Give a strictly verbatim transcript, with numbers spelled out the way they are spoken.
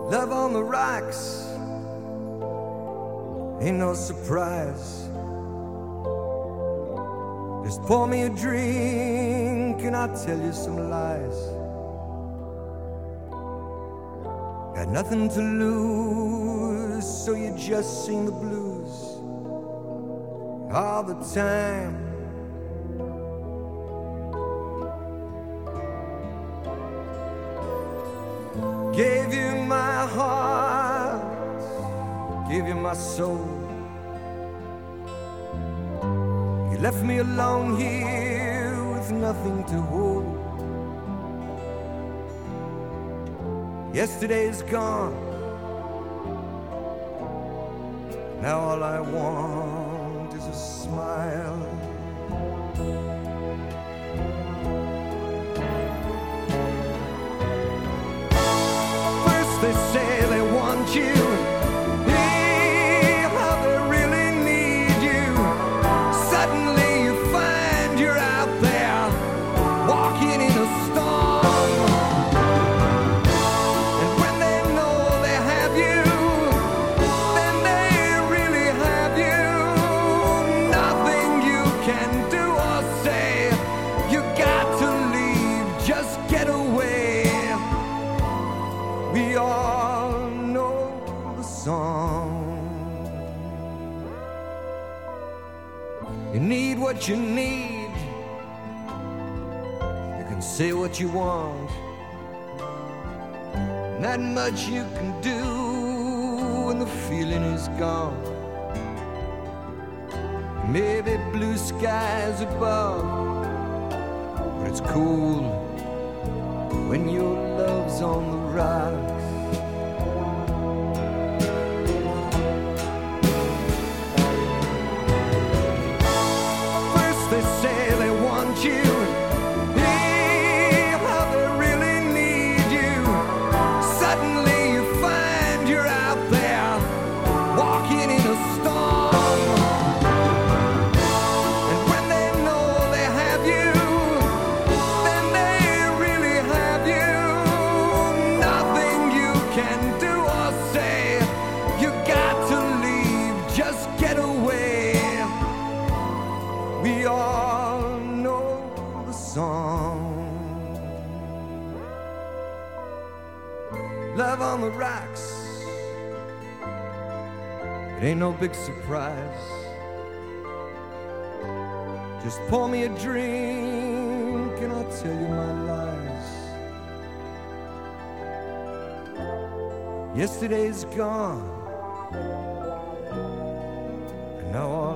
Love on the rocks ain't no surprise. Just pour me a drink and I'll tell you some lies. Got nothing to lose, so you just sing the blues all the time. Gave you my heart, gave you my soul. You left me alone here with nothing to hold. Yesterday's gone, now all I want is a smile. They say they want you, hey, how they really need you. Suddenly you find you're out there, walking in a storm. And when they know they have you, then they really have you. Nothing you can do or say, you got to leave, just get away. We all know the song. You need what you need. You can say what you want. Not much you can do when the feeling is gone. Maybe blue skies above, but it's cool when your love's on the rocks. First they say they want you, hey, how they really need you. Suddenly you find you're out there, walking in a storm. And when they know they have you, then they really have you. Nothing you can do or say, you got to leave, just get away. We all know the song. Love on the rocks, it ain't no big surprise. Just pour me a drink and I'll tell you my lies. Yesterday's gone, and now all